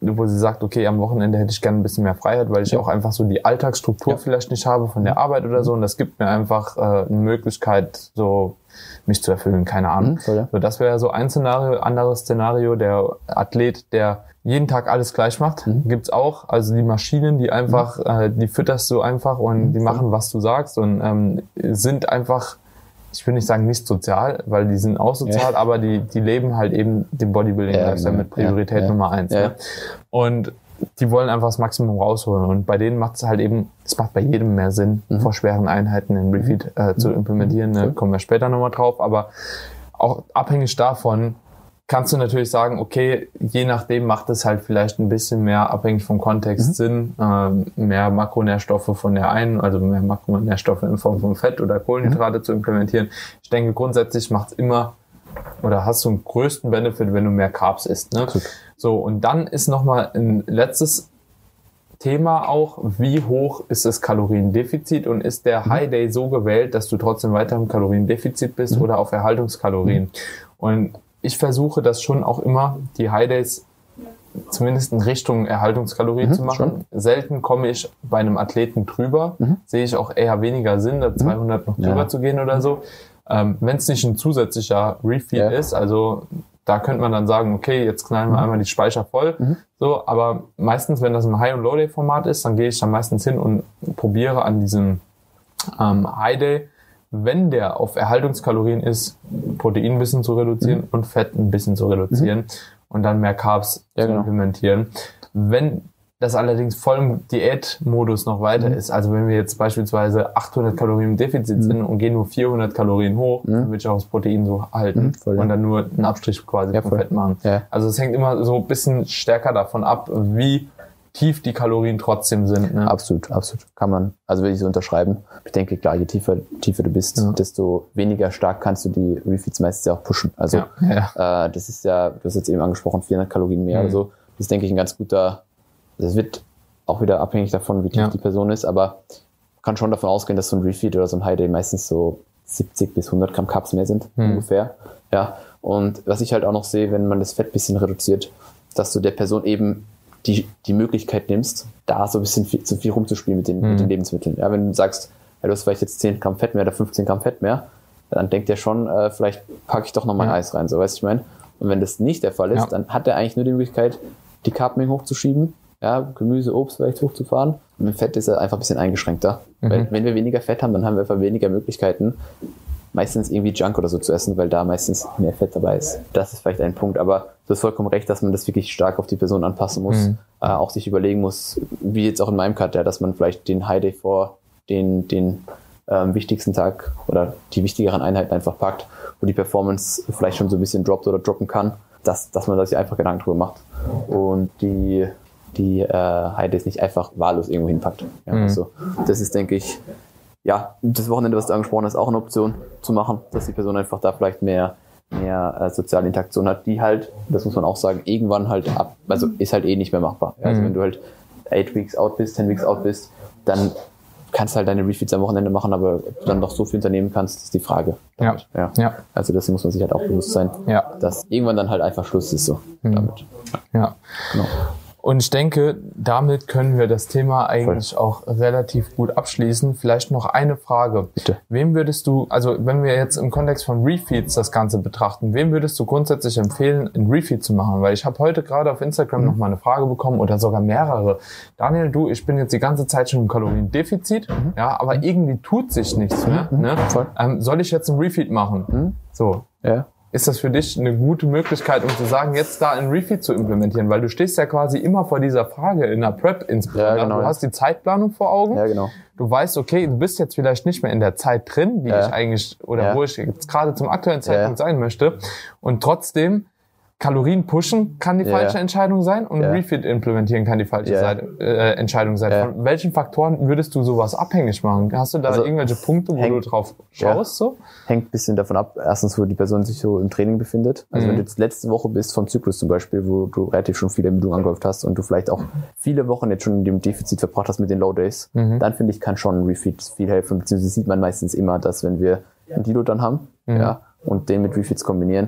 wo sie sagt, okay, am Wochenende hätte ich gerne ein bisschen mehr Freiheit, weil ich ja. auch einfach so die Alltagsstruktur ja. vielleicht nicht habe von der Arbeit oder so. Und das gibt mir einfach äh, eine Möglichkeit, so mich zu erfüllen, keine Ahnung. Mhm, voll, ja. So, das wäre so ein Szenario. Anderes Szenario, der Athlet, der jeden Tag alles gleich macht, mhm. gibt's auch. Also die Maschinen, die einfach, mhm. äh, die fütterst du einfach und mhm. die machen, was du sagst und ähm, sind einfach, ich will nicht sagen nicht sozial, weil die sind auch sozial, ja. aber die die leben halt eben den Bodybuilding-Lifestyle ja, mit Priorität ja, Nummer eins. Ja. Ne? Und die wollen einfach das Maximum rausholen. Und bei denen macht es halt eben, es macht bei jedem mehr Sinn, mhm. vor schweren Einheiten einen Refeed äh, zu implementieren. Da mhm. kommen wir später nochmal drauf. Aber auch abhängig davon kannst du natürlich sagen, okay, je nachdem macht es halt vielleicht ein bisschen mehr, abhängig vom Kontext, mhm. Sinn, äh, mehr Makronährstoffe von der einen, also mehr Makronährstoffe in Form von Fett oder Kohlenhydrate mhm. zu implementieren. Ich denke, grundsätzlich macht es immer, oder hast du einen größten Benefit, wenn du mehr Carbs isst. Ne? So, und dann ist nochmal ein letztes Thema auch, wie hoch ist das Kaloriendefizit und ist der mhm. High Day so gewählt, dass du trotzdem weiter im Kaloriendefizit bist mhm. oder auf Erhaltungskalorien. Mhm. Und ich versuche das schon auch immer, die High Days zumindest in Richtung Erhaltungskalorien mhm, zu machen. Schon. Selten komme ich bei einem Athleten drüber. Mhm. Sehe ich auch eher weniger Sinn, da zweihundert noch drüber ja. zu gehen oder so. Ähm, wenn es nicht ein zusätzlicher Refeed ja. ist, also da könnte man dann sagen, okay, jetzt knallen wir mhm. einmal die Speicher voll. Mhm. So, aber meistens, wenn das ein High- und Low-Day-Format ist, dann gehe ich dann meistens hin und probiere an diesem ähm, High-Day, wenn der auf Erhaltungskalorien ist, Protein ein bisschen zu reduzieren mhm. und Fett ein bisschen zu reduzieren mhm. und dann mehr Carbs ja, zu genau. implementieren. Wenn das allerdings voll im Diätmodus noch weiter mhm. ist, also wenn wir jetzt beispielsweise achthundert Kalorien im Defizit mhm. sind und gehen nur vierhundert Kalorien hoch, mhm. dann würde ich auch das Protein so halten mhm, voll, ja. und dann nur einen Abstrich quasi ja, vom voll. Fett machen. Ja. Also es hängt immer so ein bisschen stärker davon ab, wie tief die Kalorien trotzdem sind. Ne? Absolut, absolut. Kann man, also will ich so unterschreiben. Ich denke, klar, je tiefer, tiefer du bist, ja. desto weniger stark kannst du die Refeeds meistens ja auch pushen. Also ja. Ja. Äh, das ist ja, du hast jetzt eben angesprochen, vierhundert Kalorien mehr mhm. oder so. Das ist, denke ich, ein ganz guter, das wird auch wieder abhängig davon, wie tief ja. die Person ist, aber man kann schon davon ausgehen, dass so ein Refeed oder so ein High Day meistens so siebzig bis hundert Gramm Carbs mehr sind, mhm. ungefähr. Ja. Und was ich halt auch noch sehe, wenn man das Fett ein bisschen reduziert, dass du der Person eben die die Möglichkeit nimmst, da so ein bisschen viel, zu viel rumzuspielen mit den, mhm. mit den Lebensmitteln. Ja, wenn du sagst, ja, du hast vielleicht jetzt zehn Gramm Fett mehr oder fünfzehn Gramm Fett mehr, dann denkt der schon, äh, vielleicht packe ich doch noch mal ja. Eis rein, so, weißt du, ich meine. Und wenn das nicht der Fall ist, ja. dann hat er eigentlich nur die Möglichkeit, die Carbmengen hochzuschieben, ja, Gemüse, Obst vielleicht hochzufahren. Und mit Fett ist er einfach ein bisschen eingeschränkter. Mhm. Weil wenn wir weniger Fett haben, dann haben wir einfach weniger Möglichkeiten, meistens irgendwie Junk oder so zu essen, weil da meistens mehr Fett dabei ist. Das ist vielleicht ein Punkt, aber du hast vollkommen recht, dass man das wirklich stark auf die Person anpassen muss, mhm. äh, auch sich überlegen muss, wie jetzt auch in meinem Cut, ja, dass man vielleicht den High Day vor den, den ähm, wichtigsten Tag oder die wichtigeren Einheiten einfach packt, wo die Performance vielleicht schon so ein bisschen droppt oder droppen kann, dass, dass man sich einfach Gedanken drüber macht und die, die äh, High Days nicht einfach wahllos irgendwo hinpackt. Ja, mhm. also, das ist, denke ich, ja, das Wochenende, was du angesprochen hast, auch eine Option zu machen, dass die Person einfach da vielleicht mehr, mehr äh, soziale Interaktion hat, die halt, das muss man auch sagen, irgendwann halt ab, also ist halt eh nicht mehr machbar. Ja, also mhm. wenn du halt eight weeks out bist, ten weeks out bist, dann kannst du halt deine Refeeds am Wochenende machen, aber ob du dann noch so viel unternehmen kannst, ist die Frage. Ja. Ja. ja. Also das muss man sich halt auch bewusst sein, ja. dass irgendwann dann halt einfach Schluss ist so mhm. damit. Ja. Genau. Und ich denke, damit können wir das Thema eigentlich Voll. auch relativ gut abschließen. Vielleicht noch eine Frage. Bitte. Wem würdest du, also wenn wir jetzt im Kontext von Refeeds das Ganze betrachten, wem würdest du grundsätzlich empfehlen, ein Refeed zu machen? Weil ich habe heute gerade auf Instagram mhm. noch mal eine Frage bekommen oder sogar mehrere. Daniel, du, ich bin jetzt die ganze Zeit schon im Kaloriendefizit, mhm. ja, aber irgendwie tut sich nichts mehr. Mhm. Ne? Ähm, soll ich jetzt ein Refeed machen? Mhm. So. Ja. Ist das für dich eine gute Möglichkeit, um zu sagen, jetzt da ein Refeed zu implementieren? Weil du stehst ja quasi immer vor dieser Frage in der Prep insbesondere. Ja, genau. Du hast die Zeitplanung vor Augen. Ja, genau. Du weißt, okay, du bist jetzt vielleicht nicht mehr in der Zeit drin, die ja. ich eigentlich, oder ja. wo ich jetzt gerade zum aktuellen Zeitpunkt ja. sein möchte. Und trotzdem, Kalorien pushen kann die ja. falsche Entscheidung sein und ja. Refeed implementieren kann die falsche ja. Seite, äh, Entscheidung sein. Ja. Von welchen Faktoren würdest du sowas abhängig machen? Hast du da also irgendwelche Punkte, wo hängt, du drauf schaust? Ja. So? Hängt ein bisschen davon ab, erstens, wo die Person sich so im Training befindet. Also mhm. wenn du jetzt letzte Woche bist vom Zyklus zum Beispiel, wo du relativ schon viele Ermüdung angehäuft hast und du vielleicht auch viele Wochen jetzt schon in dem Defizit verbracht hast mit den Low Days, mhm. dann finde ich, kann schon ein Refeed viel helfen. Beziehungsweise sieht man meistens immer, dass wenn wir einen Deload dann haben mhm. ja, und den mit Refeeds kombinieren,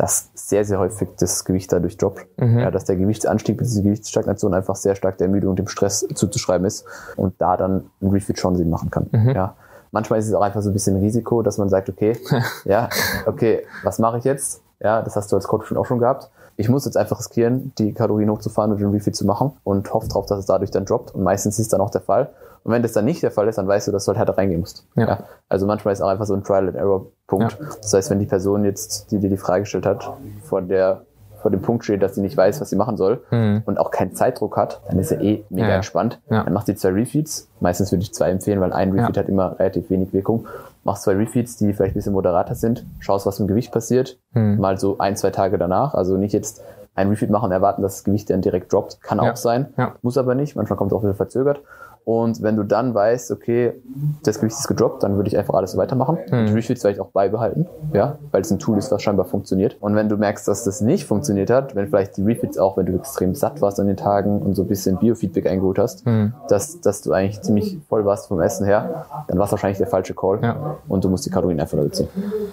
dass sehr, sehr häufig das Gewicht dadurch droppt. Mhm. Ja, dass der Gewichtsanstieg bzw. Gewichtsstagnation einfach sehr stark der Ermüdung und dem Stress zuzuschreiben ist und da dann ein Refeed schon Sinn machen kann. Mhm. Ja. Manchmal ist es auch einfach so ein bisschen Risiko, dass man sagt, okay, ja, okay, was mache ich jetzt? Ja, das hast du als Coach schon auch schon gehabt. Ich muss jetzt einfach riskieren, die Kalorien hochzufahren und den Refeed zu machen und hoffe drauf, dass es dadurch dann droppt. Und meistens ist es dann auch der Fall. Und wenn das dann nicht der Fall ist, dann weißt du, dass du halt härter reingehen musst. Ja. Ja. Also manchmal ist auch einfach so ein Trial-and-Error-Punkt. Ja. Das heißt, wenn die Person jetzt, die dir die Frage gestellt hat, vor der vor dem Punkt steht, dass sie nicht weiß, was sie machen soll mhm. und auch keinen Zeitdruck hat, dann ist er eh mega ja. entspannt. Ja. Dann macht sie zwei Refeeds. Meistens würde ich zwei empfehlen, weil ein Refeed ja. hat immer relativ wenig Wirkung. Machst zwei Refeeds, die vielleicht ein bisschen moderater sind. Schaust, was mit dem Gewicht passiert. Mhm. Mal so ein, zwei Tage danach. Also nicht jetzt ein Refeed machen und erwarten, dass das Gewicht dann direkt droppt. Kann ja. auch sein. Ja. Muss aber nicht. Manchmal kommt es auch wieder verzögert. Und wenn du dann weißt, okay, das Gewicht ist gedroppt, dann würde ich einfach alles so weitermachen. Mhm. Die Refeeds vielleicht auch beibehalten, ja, weil es ein Tool ist, was scheinbar funktioniert. Und wenn du merkst, dass das nicht funktioniert hat, wenn vielleicht die Refeeds auch, wenn du extrem satt warst an den Tagen und so ein bisschen Biofeedback eingeholt hast, mhm. dass, dass du eigentlich ziemlich voll warst vom Essen her, dann war es wahrscheinlich der falsche Call ja. und du musst die Kalorien einfach reduzieren.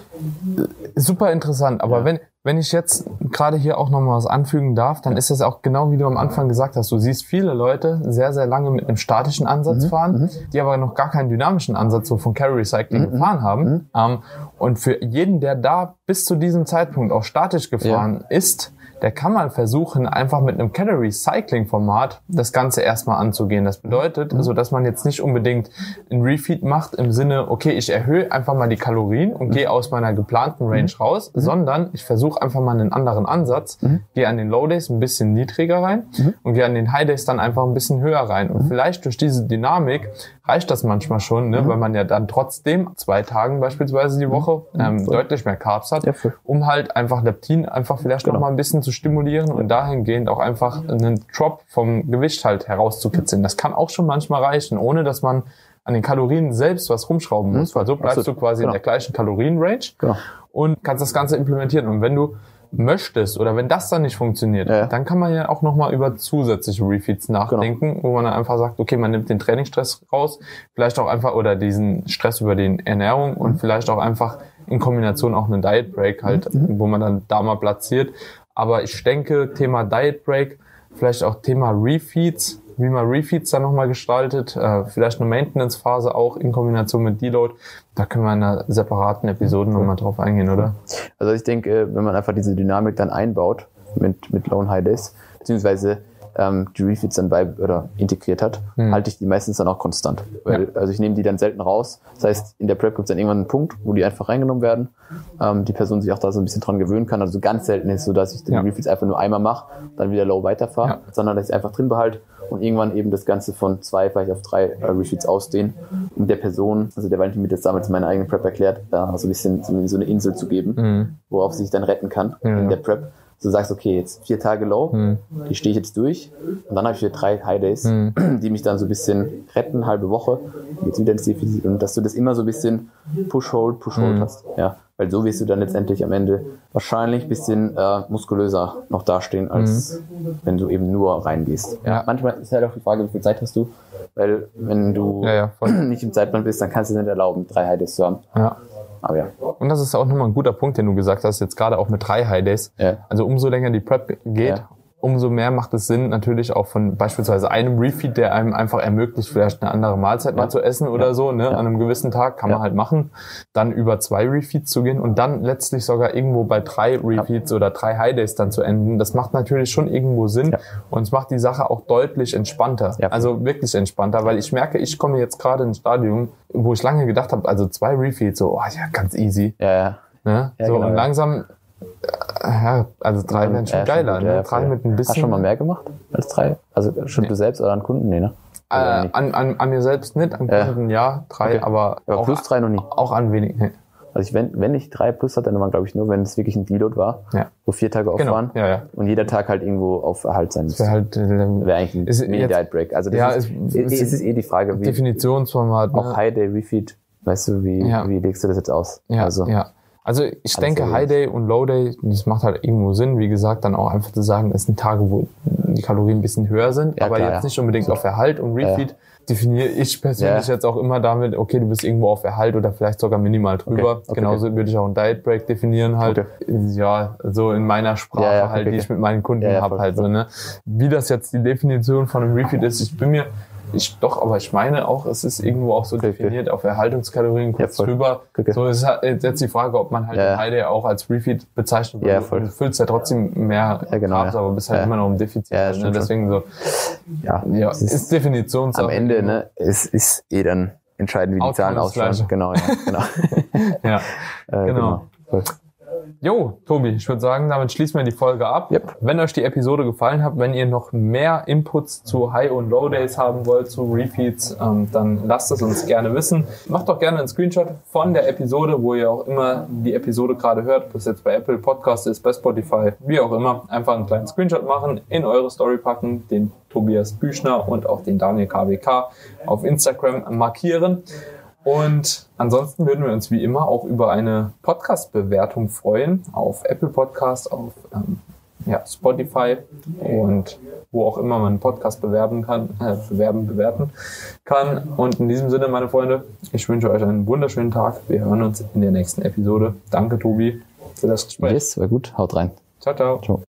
Super interessant, aber ja. wenn Wenn ich jetzt gerade hier auch nochmal was anfügen darf, dann ist das auch genau wie du am Anfang gesagt hast. Du siehst viele Leute sehr, sehr lange mit einem statischen Ansatz mhm, fahren, mhm. die aber noch gar keinen dynamischen Ansatz so von Calorie Cycling mhm, gefahren haben. Mhm. Ähm, und für jeden, der da bis zu diesem Zeitpunkt auch statisch gefahren ja. ist, der kann mal versuchen, einfach mit einem Calorie-Cycling-Format das Ganze erstmal anzugehen. Das bedeutet, mhm. also, dass man jetzt nicht unbedingt ein Refeed macht im Sinne, okay, ich erhöhe einfach mal die Kalorien und mhm. gehe aus meiner geplanten Range mhm. raus, mhm. sondern ich versuche einfach mal einen anderen Ansatz, mhm. gehe an den Low Days ein bisschen niedriger rein mhm. und gehe an den High Days dann einfach ein bisschen höher rein. Und mhm. vielleicht durch diese Dynamik reicht das manchmal schon, ne, mhm. weil man ja dann trotzdem zwei Tagen beispielsweise die Woche ähm, mhm. deutlich mehr Carbs hat, ja, um halt einfach Leptin einfach vielleicht genau. noch mal ein bisschen zu stimulieren und dahingehend auch einfach einen Drop vom Gewicht halt herauszukitzeln. Das kann auch schon manchmal reichen, ohne dass man an den Kalorien selbst was rumschrauben muss, weil so bleibst Absolut. du quasi genau. in der gleichen Kalorienrange genau. und kannst das Ganze implementieren. Und wenn du möchtest oder wenn das dann nicht funktioniert, ja. dann kann man ja auch nochmal über zusätzliche Refeeds nachdenken, genau. wo man dann einfach sagt, okay, man nimmt den Trainingsstress raus, vielleicht auch einfach oder diesen Stress über die Ernährung mhm. und vielleicht auch einfach in Kombination auch einen Diet Break halt, mhm. wo man dann da mal platziert. Aber ich denke, Thema Diet Break, vielleicht auch Thema Refeeds, wie man Refeeds dann nochmal gestaltet, äh, vielleicht eine Maintenance-Phase auch in Kombination mit Deload. Da können wir in einer separaten Episode nochmal drauf eingehen, oder? Also ich denke, wenn man einfach diese Dynamik dann einbaut mit, mit Low und High Days, beziehungsweise ähm, die Refeeds dann bei oder integriert hat, hm. halte ich die meistens dann auch konstant. Weil, ja. Also ich nehme die dann selten raus. Das heißt, in der Prep gibt es dann irgendwann einen Punkt, wo die einfach reingenommen werden. Ähm, die Person sich auch da so ein bisschen dran gewöhnen kann. Also ganz selten ist es so, dass ich die ja. Refeeds einfach nur einmal mache, dann wieder Low weiterfahre, ja. sondern dass ich einfach drin behalte und irgendwann eben das Ganze von zwei vielleicht auf drei äh, Refeeds ausdehnen, um der Person, also der Valentin mir das damals in meiner eigenen Prep erklärt, da so ein bisschen so eine Insel zu geben, mhm. worauf sie sich dann retten kann ja. in der Prep. Du sagst, okay, jetzt vier Tage Low, mhm. die stehe ich jetzt durch und dann habe ich wieder drei High Days, mhm. die mich dann so ein bisschen retten, halbe Woche, jetzt wieder ins Defizit und dass du das immer so ein bisschen Push-Hold, Push-Hold mhm. hast, ja, weil so wirst du dann letztendlich am Ende wahrscheinlich ein bisschen äh, muskulöser noch dastehen, als mhm. wenn du eben nur reingehst. Ja. Manchmal ist halt auch die Frage, wie viel Zeit hast du, weil wenn du ja, ja, nicht im Zeitplan bist, dann kannst du es nicht erlauben, drei High Days zu haben. Ja. Aber ja. Und das ist auch nochmal ein guter Punkt, den du gesagt hast, jetzt gerade auch mit drei High Days. Ja. Also umso länger die Prep geht, ja. umso mehr macht es Sinn, natürlich auch von beispielsweise einem Refeed, der einem einfach ermöglicht, vielleicht eine andere Mahlzeit ja. mal zu essen oder ja. so, ne, ja. an einem gewissen Tag, kann ja. man halt machen, dann über zwei Refeeds zu gehen und dann letztlich sogar irgendwo bei drei Refeeds ja. oder drei High Days dann zu enden. Das macht natürlich schon irgendwo Sinn ja. und es macht die Sache auch deutlich entspannter. Ja. Also wirklich entspannter, weil ich merke, ich komme jetzt gerade in ein Stadium, wo ich lange gedacht habe, also zwei Refeeds, so, oh ja, ganz easy. Ja, ja. Ne? Ja so, genau, und langsam ja, also drei wären schon ja, geiler, schon gut, ne? Ja, drei mit ein bisschen. Hast du schon mal mehr gemacht als drei? Also schon nee. du selbst oder an Kunden? Nee, ne? Äh, an, an, an mir selbst nicht, an Kunden ja, ja drei, okay. aber, aber auch, plus drei noch nie. Auch an wenig. Nee. Also ich, wenn, wenn ich drei plus hatte, dann war glaube ich nur, wenn es wirklich ein Deload war, ja. wo vier Tage off genau. waren ja, ja. und jeder Tag halt irgendwo auf Erhalt sein müsste. Wäre halt, äh, wäre eigentlich ein Mini-Diet-Break. Also das ja, ist, ist, ist, ist, ist eh die Frage, wie Definitionsformat. Auch ne? High-Day-Refeed, weißt du, wie, ja. wie legst du das jetzt aus? Ja, also. ja. Also ich Alles denke, seriös. High Day und Low Day, das macht halt irgendwo Sinn. Wie gesagt, dann auch einfach zu sagen, es sind Tage, wo die Kalorien ein bisschen höher sind, Ja, aber klar, jetzt ja. nicht unbedingt auf Erhalt und Refeed. Ja. Definiere ich persönlich Ja. jetzt auch immer damit, okay, du bist irgendwo auf Erhalt oder vielleicht sogar minimal drüber. Okay, okay, Genauso okay. würde ich auch einen Diet Break definieren halt. Okay. Ja, so in meiner Sprache Ja, ja, okay, halt, die okay. ich mit meinen Kunden Ja, ja, habe voll, halt voll. so, ne. Wie das jetzt die Definition von einem Refeed ist, ich bin mir, ich doch, aber ich meine auch, es ist irgendwo auch so Okay, definiert okay. auf Erhaltungskalorien kurz Ja, voll. drüber. Okay. So ist halt jetzt die Frage, ob man halt Ja. den High Day auch als Refeed bezeichnet, weil Ja, du- voll. du füllst ja trotzdem mehr Ja, genau, Carbs, ja. aber bist halt Ja. immer noch im Defizit. Ja, halt, ne? stimmt schon. Deswegen so, Ja, ja, es ist, ist Definitionssache. am Ende, ne, es ist eh dann entscheidend, wie die Outcome Zahlen ist ausschauen. gleich. Genau, ja, genau. Ja. äh, Genau. Voll. Jo, Tobi, ich würde sagen, damit schließen wir die Folge ab. Yep. Wenn euch die Episode gefallen hat, wenn ihr noch mehr Inputs zu High- und Low-Days haben wollt, zu Refeeds, ähm, dann lasst es uns gerne wissen. Macht doch gerne einen Screenshot von der Episode, wo ihr auch immer die Episode gerade hört, ob das jetzt bei Apple Podcast ist, bei Spotify, wie auch immer. Einfach einen kleinen Screenshot machen, in eure Story packen, den Tobias Büchner und auch den Daniel K W K auf Instagram markieren. Und ansonsten würden wir uns wie immer auch über eine Podcast-Bewertung freuen, auf Apple Podcast, auf ähm, ja, Spotify und wo auch immer man einen Podcast bewerben kann, äh, bewerben, bewerten kann. Und in diesem Sinne, meine Freunde, ich wünsche euch einen wunderschönen Tag. Wir hören uns in der nächsten Episode. Danke, Tobi, für das Gespräch. Yes, war gut. Haut rein. Ciao, ciao. Ciao.